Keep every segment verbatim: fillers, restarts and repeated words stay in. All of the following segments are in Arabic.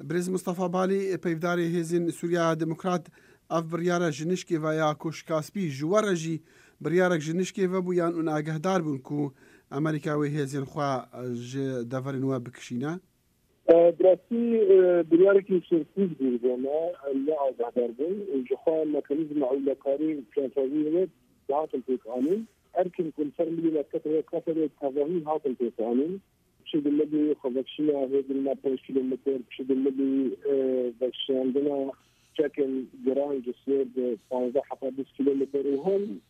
برز مصطفى بالي پیفداری هزین سوریا دموکرات اف بریاره جنشکی و یا کوشکاسپی جواره جی بریاره جنشکی و بویان اون آگهدار بون کو امریکا و هزین خوا دفرن و بکشینا دراستی بریاره که سرسیز بودنه لا آگهدار بون و جخوا مکانیزم عولکاری فرانسوی و هاتن پیکانین ارکن کل فرملی مکتب کافر تفاهی هاتن پیکانین بشد الذي خبشنا هذا المابوش كيلومتر بشد الذي بشاندنا شكل جران جسير بخمسة حتى كيلومتر وهم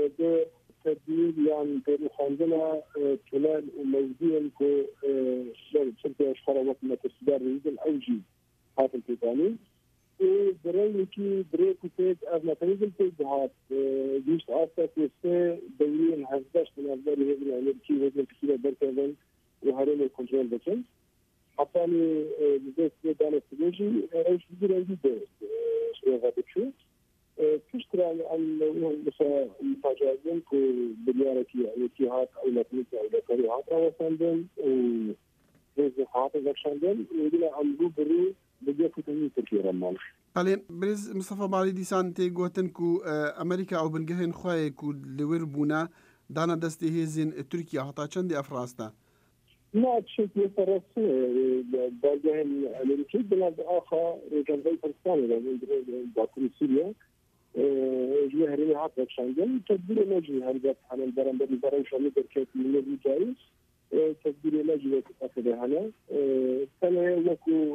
بتدريب يعني بخمسة تلال وموزين كو شركة أشخاص وقت ما تسدار ريد الأوجي هذا التقني وبرأيي كي بريك وتيك أبنا تنزل تيك بهات جيش أصلا كيسة دورين هزداش من أفضل هذا الأمريكي هذا الكثير بركضن وهرين الكنترول بكن حتى لي بدأت بدأنا تجي إيش بدي أجي ده شو هذا شو تشتري عن مثلا مفاجآتين كو بليارتي يعني كيهات أو لاتنيك أو لكريهات روساندن وهذا حاطة ذكشاندن ودينا عم بوري بدي أكتب تركيا رمال. حاليا برز مصطفى بالي ديسان تي قوتن كو أمريكا أو بنجهن خواي كو لوير بونا دانا دستي هزين تركيا حتى چند أفراستا. ما بشكل فرنسي بلده الأمريكي بلاد آخر جنوب فلسطين يعني باكر سوريا جوه هرمي هات بخشندن تدبير نجي هرجت حنا البرام بالبرام شامل بركات من الجايز تدبير نجي أخذ هنا سنة وكو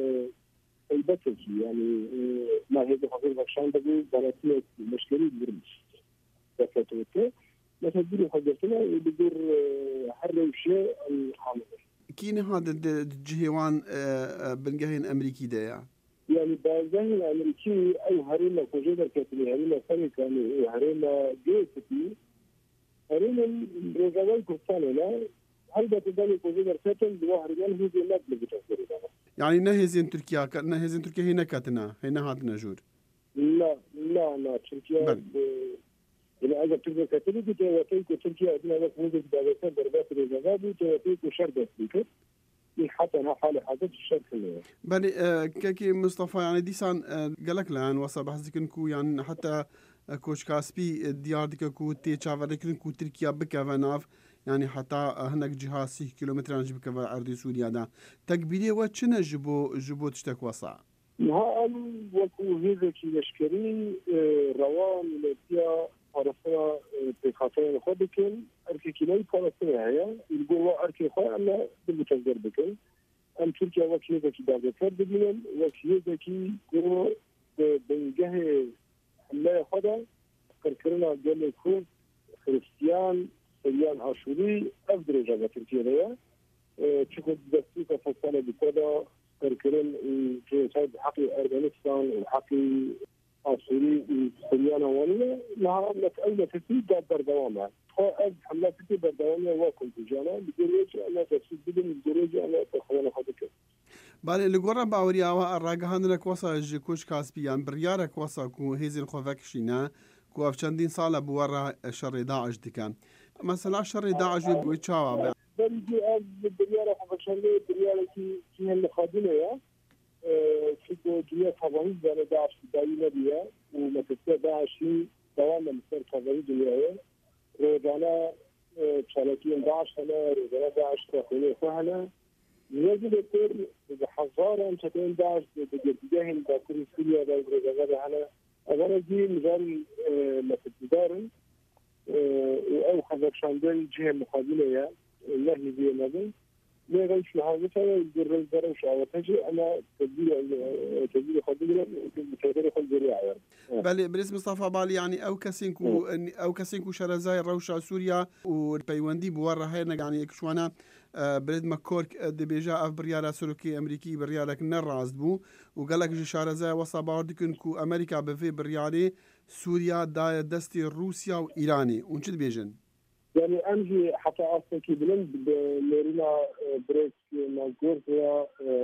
البتج يعني ما هي بخصوص بخشندن براتية مشكلة برمش بكتوته تدبير حاجتنا بدور حر وشيء الحامل. كين هذا الجهوان بنجهين أمريكي ده يعني بنجهين الأمريكي أي هرينا كوجيدر كتير هرينا ثاني كان هرينا جيتي هرينا رجال كوستان لا هل بتداني كوجيدر كتير دوا هريان هي جنات بتشتري يعني نهزين تركيا نهزين تركيا هنا كاتنا هنا هاتنا جور لا لا لا تركيا إذا أجا تقدر كتير تواتيك وتركيا أدنى وقت موجود دعوتان دربات الرجال تواتيك وشرب فيك حتى أنا حالة حاجات الشرب كله. بني كاكي مصطفى يعني ديسان قالك لان وصل بحثك إنكو يعني حتى كوش كاسبي ديار ديك كو تي شافرك إنكو تركيا بكافناف يعني حتى هناك جهة سي كيلومتر عن جبك عرض سوريا ده تكبيري واتشنا جبو جبو تشتك وصع. نعم وكو هذا كي يشكري روان لتيا عرفنا بخاطر خدكن أركي كلاي فلسطين هي يقولوا أركي خا أنا بالمتجر بكن أم تركيا وكيل ذكي دعوة فرد بينهم وكيل ذكي كرو بنجه حملة خدا كركرنا قال كوب خريستيان سريان عاشوري أفضل جابة تركيا ليا تشوف دستور فلسطين بكذا كركرن في صيد حقي أفغانستان وحقي عاشوري سريان وانيا نهار لك أول تسيب دار دوامه خاص حملات تسيب دوامه واكل تجانا بدرجة أنا تسيب بدون بدرجة أنا تخوان خدك. بالي لجورا باوريا والرجحان لك وصل جكوش كاسبيان بريارك وصل كو هزين خوفكشينا كو أفشندين صالة بورا شر داعش دكان مثلا شر داعش بيتشاوا بنجي أب بريارة خوفكشندي بريارة كي كي الخادمة يا في جميع خبرين بين داعش دايما بيا ومتى داعش دوام مثل خبرين جميعه روزانا شالكين داعش هنا روزانا داعش تخوني خوهنا يجب يصير بحذارا شتين داعش بجديهم باكر سوريا روزانا هنا أنا دي مجال متدارن أو خبر شاندل جهة مقابلة يا الله يبيه نبي ما غيش لهذا الجرل درش أو تجي أنا تبدي تبدي خدمة تبدي خدمة عيار. بل بالاسم مصطفى بالي يعني أو كسينكو أو كسينكو شرزاي روشة سوريا والبيوندي بورا هنا يعني كشوانا بريد مكورك دبيجا أف بريالة سلوكي أمريكي بريالة نراز بو وقالك جي شرزاي وصا باردكن كو أمريكا بفي بريالة سوريا دا دستي روسيا وإيراني ونشد بيجن. يعني أمشي حتى أصلا كي بلند بمرينا بريك ناجوريا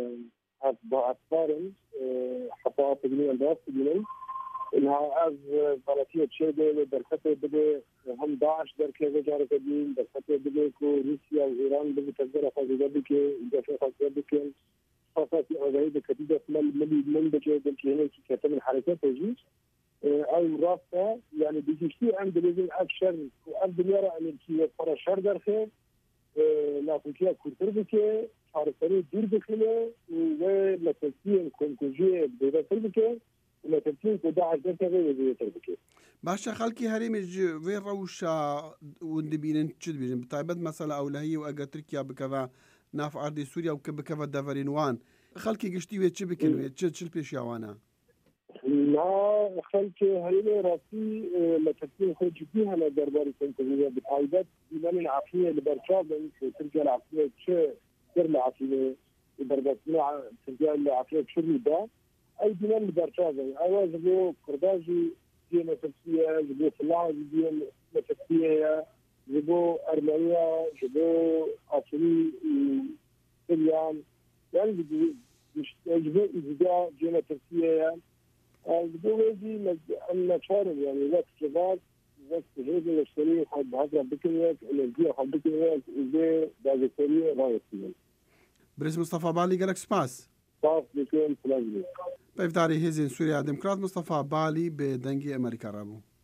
أتبارن حتى أصلا بلند أنداس بلند إنها أز فلاتية شيء ده دركته بدي هم داعش دركه وجاره كدين دركته بدي كو روسيا وإيران بدي تجربة خاصة بدي كي دفع خاصة بدي كي اتفاقات أغاية كتيبة ملي من بجي بالكهنة كتب الحركات تجيش أو رابطة يعني بيجيشتي عند لازم أكشر وأرد يرى أن الكي فرا شر درخه لكن كي كورتر بكي حركة دور بكله ولتسليم كونكوجيه بيرتر بكي ولتسليم كداعش درخه وبيرتر بكي باشا خلكي هريمج وين روشا وندبين تشد بيجن بتايبد مثلا أو لهي وأجا تركيا بكذا ناف أرض سوريا وكبكذا دافرينوان خلكي قشتي ويتشبكن ويتشد شل بيشياوانا لا خلكي هريمة راسي لتسليم خرج فيها لدرباري كونكوجيه بتايبد بمن العقلية لبرشاد ترجع العقلية شيء سر العقلية دربارتنا ترجع العقلية شو ده أي بمن البرشاد أول جبو كرداجي جينا تفسير جبو فلاح جينا تفسير جبو أرمينيا جبو أصلي سريان يعني جبو جبو إزداء جينا تفسير جبو ويجي أن شارب يعني وقت كذا وقت هذا الشيء خد هذا بكريات الجيل خد بكريات إذا بعد سريع رايحين. بريس مصطفى بالي قالك سباس. صاف بكون فلازم. بيفتاري هزين سوريا ديمقراط مصطفى بالي بدنجي أمريكا رابو.